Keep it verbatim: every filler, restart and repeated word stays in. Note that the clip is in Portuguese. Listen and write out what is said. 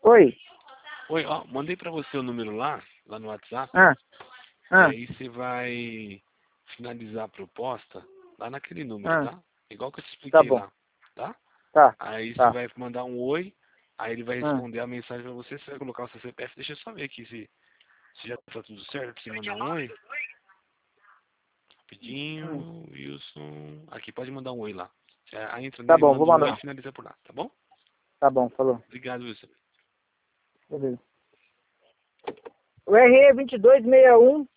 Oi. Oi, ó, mandei pra você o número lá, lá no WhatsApp. Ah. Ah. E aí você vai finalizar a proposta lá naquele número, Ah. tá? Igual que eu te Tá expliquei bom. lá, tá? Tá. Aí você Tá. vai mandar um oi, aí ele vai Ah. responder a mensagem pra você, você vai colocar o seu C P F. Deixa eu só ver aqui se, se já tá tudo certo pra você mandar um oi. Hum. Rapidinho, Wilson. Aqui, pode mandar um oi lá. Você aí entra Tá nele, bom, vou manda um oi e mandar. finaliza por lá, tá bom? Tá bom, falou. Obrigado, Wilson. Beleza. O R E vinte e dois sessenta e um